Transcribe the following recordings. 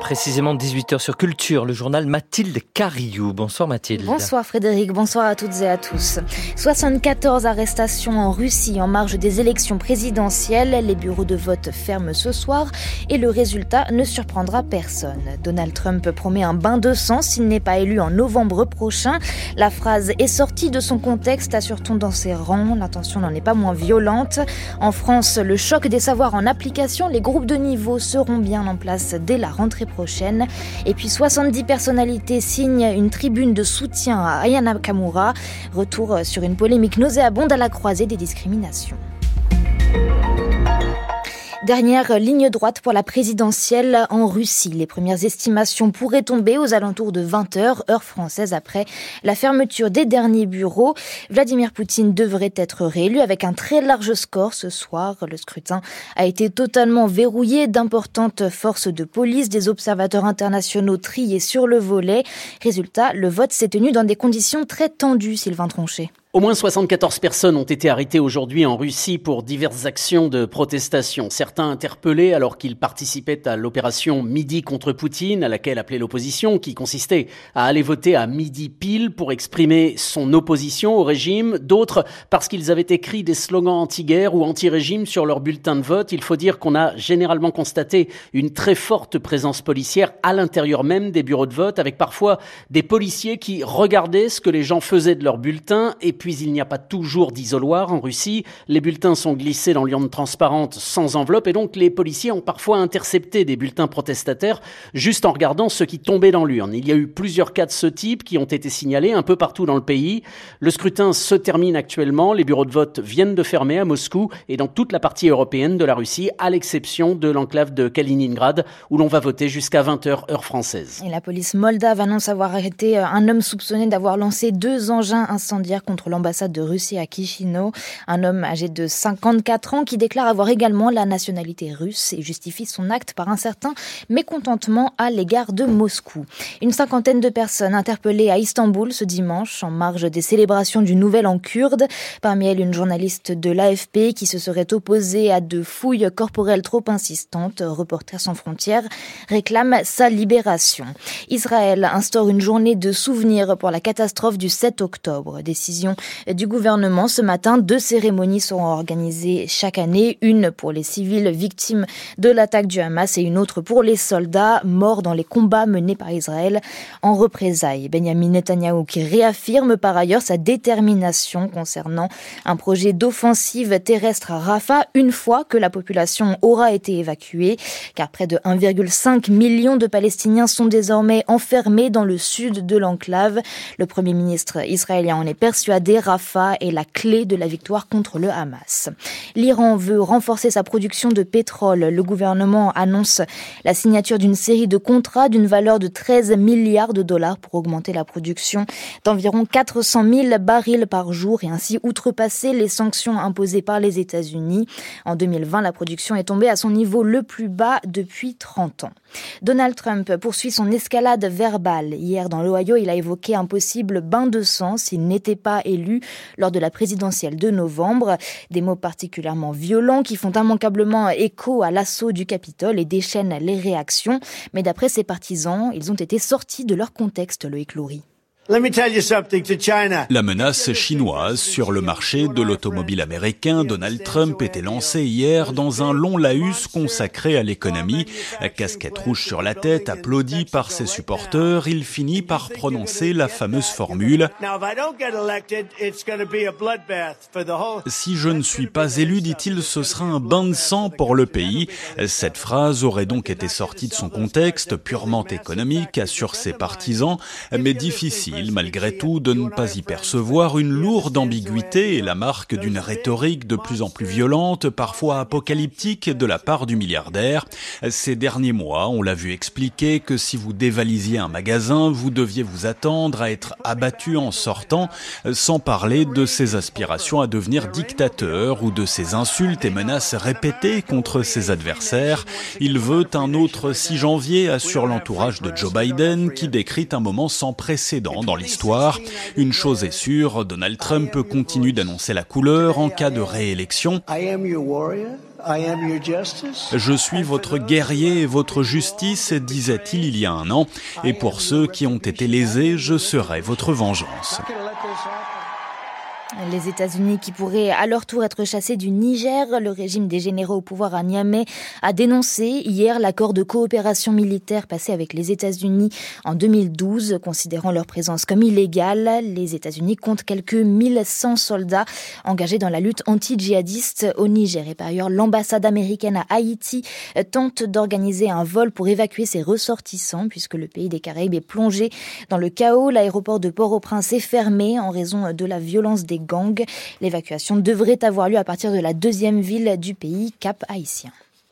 précisément 18h sur Culture, le journal Mathilde Cariou. Bonsoir Mathilde. Bonsoir Frédéric, bonsoir à toutes et à tous. 74 arrestations en Russie en marge des élections présidentielles. Les bureaux de vote ferment ce soir et le résultat ne surprendra personne. Donald Trump promet un bain de sang s'il n'est pas élu en novembre prochain. La phrase est sortie de son contexte, assure-t-on dans ses rangs. L'intention n'en est pas moins violente. En France, le choc des savoirs en application, les groupes de niveau seront bien en place dès la rentrée prochaine. Et puis 70 personnalités signent une tribune de soutien à Aya Nakamura. Retour sur une polémique nauséabonde à la croisée des discriminations. Dernière ligne droite pour la présidentielle en Russie. Les premières estimations pourraient tomber aux alentours de 20h, heure française, après la fermeture des derniers bureaux. Vladimir Poutine devrait être réélu avec un très large score ce soir. Le scrutin a été totalement verrouillé. D'importantes forces de police, des observateurs internationaux triés sur le volet. Résultat, le vote s'est tenu dans des conditions très tendues, Sylvain Tronchet. Au moins 74 personnes ont été arrêtées aujourd'hui en Russie pour diverses actions de protestation. Certains interpellés alors qu'ils participaient à l'opération Midi contre Poutine, à laquelle appelait l'opposition, qui consistait à aller voter à midi pile pour exprimer son opposition au régime. D'autres parce qu'ils avaient écrit des slogans anti-guerre ou anti-régime sur leur bulletin de vote. Il faut dire qu'on a généralement constaté une très forte présence policière à l'intérieur même des bureaux de vote, avec parfois des policiers qui regardaient ce que les gens faisaient de leur bulletin. Et puis il n'y a pas toujours d'isoloir en Russie. Les bulletins sont glissés dans l'urne transparente sans enveloppe et donc les policiers ont parfois intercepté des bulletins protestataires juste en regardant ce qui tombait dans l'urne. Il y a eu plusieurs cas de ce type qui ont été signalés un peu partout dans le pays. Le scrutin se termine actuellement. Les bureaux de vote viennent de fermer à Moscou et dans toute la partie européenne de la Russie, à l'exception de l'enclave de Kaliningrad où l'on va voter jusqu'à 20h heure française. Et la police moldave annonce avoir arrêté un homme soupçonné d'avoir lancé 2 engins incendiaires contre l'ambassade de Russie à Chisinau. Un homme âgé de 54 ans qui déclare avoir également la nationalité russe et justifie son acte par un certain mécontentement à l'égard de Moscou. Une 50aine de personnes interpellées à Istanbul ce dimanche en marge des célébrations du Nouvel An kurde. Parmi elles, une journaliste de l'AFP qui se serait opposée à de fouilles corporelles trop insistantes. Reporters sans frontières réclame sa libération. Israël instaure une journée de souvenir pour la catastrophe du 7 octobre. Décision du gouvernement. Ce matin, 2 cérémonies seront organisées chaque année. Une pour les civils victimes de l'attaque du Hamas et une autre pour les soldats morts dans les combats menés par Israël en représailles. Benjamin Netanyahou qui réaffirme par ailleurs sa détermination concernant un projet d'offensive terrestre à Rafah une fois que la population aura été évacuée, car près de 1,5 million de Palestiniens sont désormais enfermés dans le sud de l'enclave. Le Premier ministre israélien en est persuadé. Rafah est la clé de la victoire contre le Hamas. L'Iran veut renforcer sa production de pétrole. Le gouvernement annonce la signature d'une série de contrats d'une valeur de 13 milliards de dollars pour augmenter la production d'environ 400 000 barils par jour et ainsi outrepasser les sanctions imposées par les États-Unis. En 2020, la production est tombée à son niveau le plus bas depuis 30 ans. Donald Trump poursuit son escalade verbale. Hier, dans l'Ohio, il a évoqué un possible bain de sang s'il n'était pas élu lors de la présidentielle de novembre. Des mots particulièrement violents qui font immanquablement écho à l'assaut du Capitole et déchaînent les réactions. Mais d'après ses partisans, ils ont été sortis de leur contexte, Loïc Loury. La menace chinoise sur le marché de l'automobile américain, Donald Trump était lancé hier dans un long laïus consacré à l'économie. Casquette rouge sur la tête, applaudi par ses supporters, il finit par prononcer la fameuse formule « Si je ne suis pas élu, dit-il, ce sera un bain de sang pour le pays ». Cette phrase aurait donc été sortie de son contexte purement économique, assurent ses partisans, mais difficile malgré tout de ne pas y percevoir une lourde ambiguïté et la marque d'une rhétorique de plus en plus violente, parfois apocalyptique de la part du milliardaire. Ces derniers mois, on l'a vu expliquer que si vous dévalisiez un magasin, vous deviez vous attendre à être abattu en sortant, sans parler de ses aspirations à devenir dictateur ou de ses insultes et menaces répétées contre ses adversaires. Il veut un autre 6 janvier, assure l'entourage de Joe Biden, qui décrit un moment sans précédent dans l'histoire. Une chose est sûre, Donald Trump continue d'annoncer la couleur en cas de réélection. Je suis votre guerrier et votre justice, disait-il il y a un an. Et pour ceux qui ont été lésés, je serai votre vengeance. Les États-Unis qui pourraient à leur tour être chassés du Niger, le régime des généraux au pouvoir à Niamey a dénoncé hier l'accord de coopération militaire passé avec les États-Unis en 2012, considérant leur présence comme illégale. Les États-Unis comptent quelques 1100 soldats engagés dans la lutte anti-djihadiste au Niger. Et par ailleurs, l'ambassade américaine à Haïti tente d'organiser un vol pour évacuer ses ressortissants puisque le pays des Caraïbes est plongé dans le chaos. L'aéroport de Port-au-Prince est fermé en raison de la violence des gangs. L'évacuation devrait avoir lieu à partir de la deuxième ville du pays, Cap-Haïtien.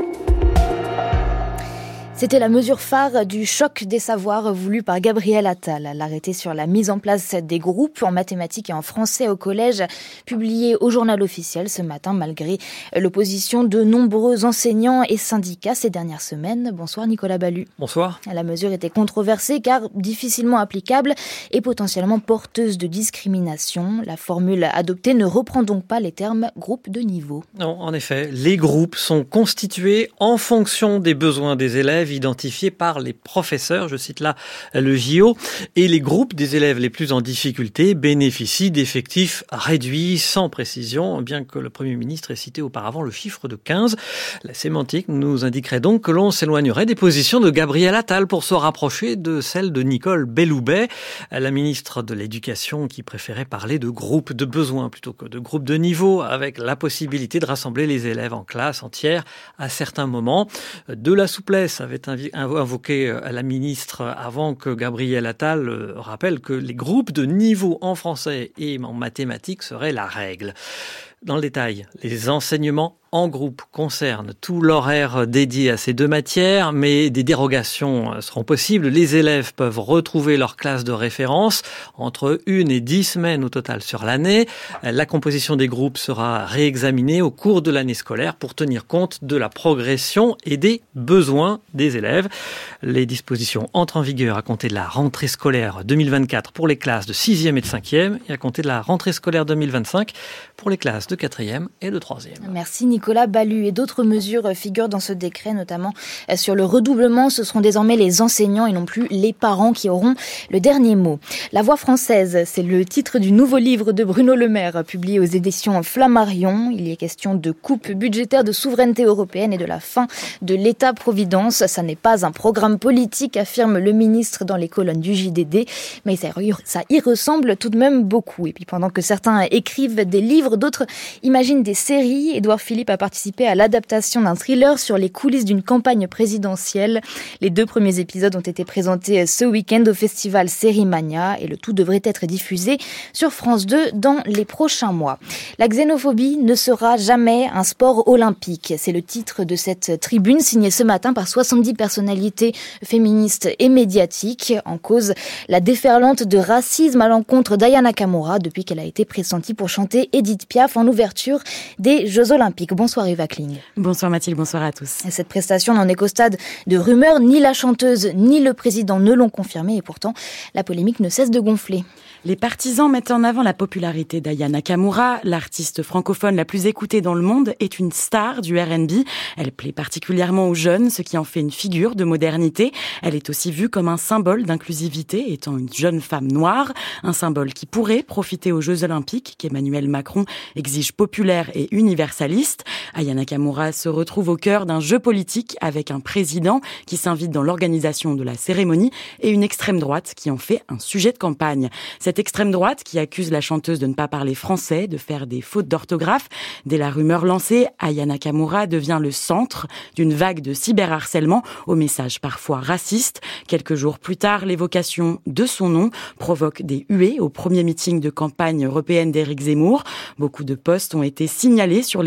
C'était la mesure phare du choc des savoirs voulu par Gabriel Attal. L'arrêté sur la mise en place des groupes en mathématiques et en français au collège, publié au journal officiel ce matin, malgré l'opposition de nombreux enseignants et syndicats ces dernières semaines. Bonsoir Nicolas Ballu. Bonsoir. La mesure était controversée car difficilement applicable et potentiellement porteuse de discrimination. La formule adoptée ne reprend donc pas les termes groupe de niveau. Non, en effet, les groupes sont constitués en fonction des besoins des élèves identifiés par les professeurs, je cite là le JO, et les groupes des élèves les plus en difficulté bénéficient d'effectifs réduits sans précision, bien que le Premier ministre ait cité auparavant le chiffre de 15. La sémantique nous indiquerait donc que l'on s'éloignerait des positions de Gabriel Attal pour se rapprocher de celles de Nicole Belloubet, la ministre de l'Éducation qui préférait parler de groupes de besoins plutôt que de groupes de niveau, avec la possibilité de rassembler les élèves en classe entière à certains moments. De la souplesse avait invoqué la ministre avant que Gabriel Attal rappelle que les groupes de niveau en français et en mathématiques seraient la règle. Dans le détail, les enseignements en groupe concernent tout l'horaire dédié à ces deux matières, mais des dérogations seront possibles. Les élèves peuvent retrouver leur classe de référence entre 1 et 10 semaines au total sur l'année. La composition des groupes sera réexaminée au cours de l'année scolaire pour tenir compte de la progression et des besoins des élèves. Les dispositions entrent en vigueur à compter de la rentrée scolaire 2024 pour les classes de 6e et de 5e et à compter de la rentrée scolaire 2025 pour les classes de 4e et de 3e. Merci Nicolas Ballu. Et d'autres mesures figurent dans ce décret, notamment sur le redoublement. Ce seront désormais les enseignants et non plus les parents qui auront le dernier mot. La Voix française, c'est le titre du nouveau livre de Bruno Le Maire, publié aux éditions Flammarion. Il y est question de coupe budgétaire, de souveraineté européenne et de la fin de l'État-providence. Ça n'est pas un programme politique, affirme le ministre dans les colonnes du JDD, mais ça y ressemble tout de même beaucoup. Et puis pendant que certains écrivent des livres, d'autres imaginent des séries. Édouard Philippe a participé à l'adaptation d'un thriller sur les coulisses d'une campagne présidentielle. Les 2 premiers épisodes ont été présentés ce week-end au festival Sérimania et le tout devrait être diffusé sur France 2 dans les prochains mois. La xénophobie ne sera jamais un sport olympique. C'est le titre de cette tribune signée ce matin par 70 personnalités féministes et médiatiques. En cause, la déferlante de racisme à l'encontre d'Aya Nakamura depuis qu'elle a été pressentie pour chanter Edith Piaf en ouverture des Jeux Olympiques. Bonsoir Eva Kling. Bonsoir Mathilde, bonsoir à tous. Cette prestation n'en est qu'au stade de rumeurs. Ni la chanteuse ni le président ne l'ont confirmé et pourtant la polémique ne cesse de gonfler. Les partisans mettent en avant la popularité d'Aya Nakamura. L'artiste francophone la plus écoutée dans le monde est une star du R&B. Elle plaît particulièrement aux jeunes, ce qui en fait une figure de modernité. Elle est aussi vue comme un symbole d'inclusivité, étant une jeune femme noire. Un symbole qui pourrait profiter aux Jeux Olympiques, qu'Emmanuel Macron exige populaire et universaliste. Aya Nakamura se retrouve au cœur d'un jeu politique avec un président qui s'invite dans l'organisation de la cérémonie et une extrême droite qui en fait un sujet de campagne. Cette extrême droite qui accuse la chanteuse de ne pas parler français, de faire des fautes d'orthographe. Dès la rumeur lancée, Aya Nakamura devient le centre d'une vague de cyberharcèlement aux messages parfois racistes. Quelques jours plus tard, l'évocation de son nom provoque des huées au premier meeting de campagne européenne d'Éric Zemmour. Beaucoup de posts ont été signalés sur les réseaux sociaux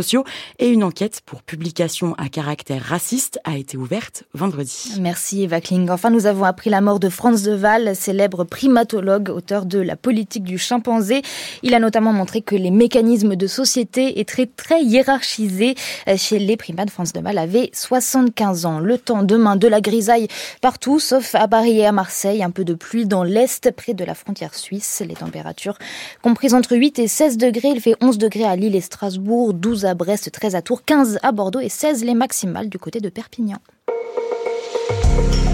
sociaux et une enquête pour publication à caractère raciste a été ouverte vendredi. Merci Eva Kling. Enfin, nous avons appris la mort de Franz de Waal, célèbre primatologue, auteur de La politique du chimpanzé. Il a notamment montré que les mécanismes de société étaient très hiérarchisés chez les primates. Franz de Waal avait 75 ans. Le temps demain de la grisaille partout, sauf à Paris et à Marseille. Un peu de pluie dans l'est, près de la frontière suisse. Les températures comprises entre 8 et 16 degrés. Il fait 11 degrés à Lille et Strasbourg, 12 à Brest, 13 à Tours, 15 à Bordeaux et 16 les maximales du côté de Perpignan.